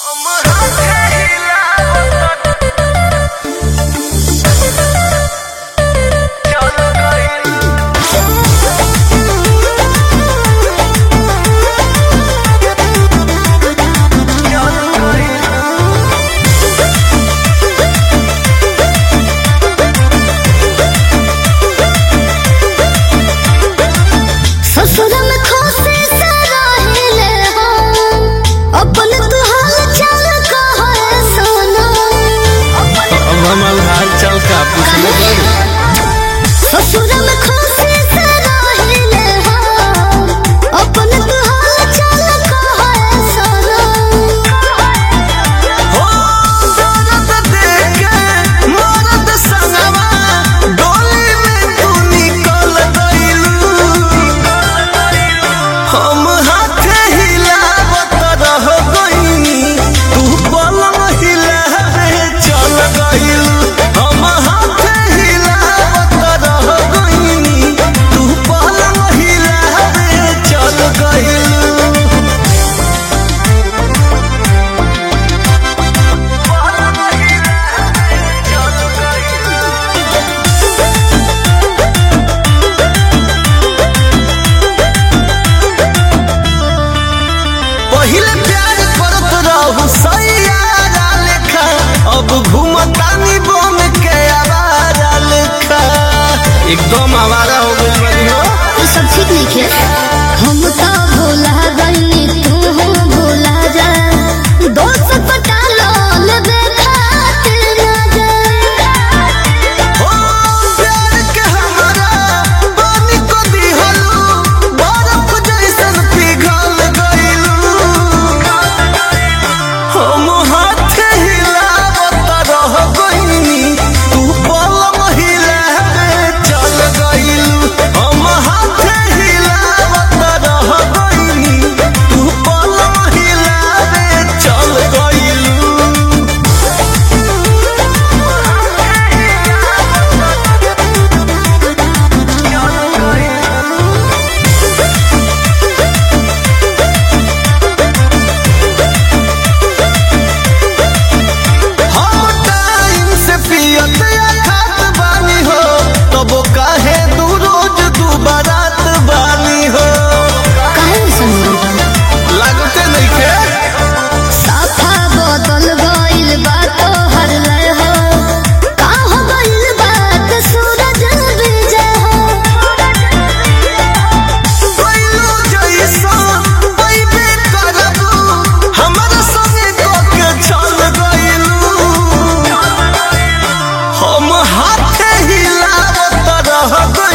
एकदम आवारा हो गई बनी हो। ये सब ठीक नहीं है। हम तो भूला गई तू भूला जा दोस्त पटा लो लेबे खातिर ना जा ओ प्यार के हमारा पानी को दिहलू बर्फ जैसन पिघल गइलू हम हाथ हिलावत रह गइनी तू पलम हिलावे चल गइलू हम हाथ हिलावत रह गइनी तू पलम हिलावे चल गइलू। हम टाइम से पियत या खात बानी हो तबो काहे तू रोज तू बारात बानी हो काहे सुन लगते नइखे साफा बदल गइल बा तो हर लय हो का हो गइल बात सूरज विजय हो कोइलो जैसा पैबे करबू हमरा संगे के चल गइलू हम हाथ हिलावत रह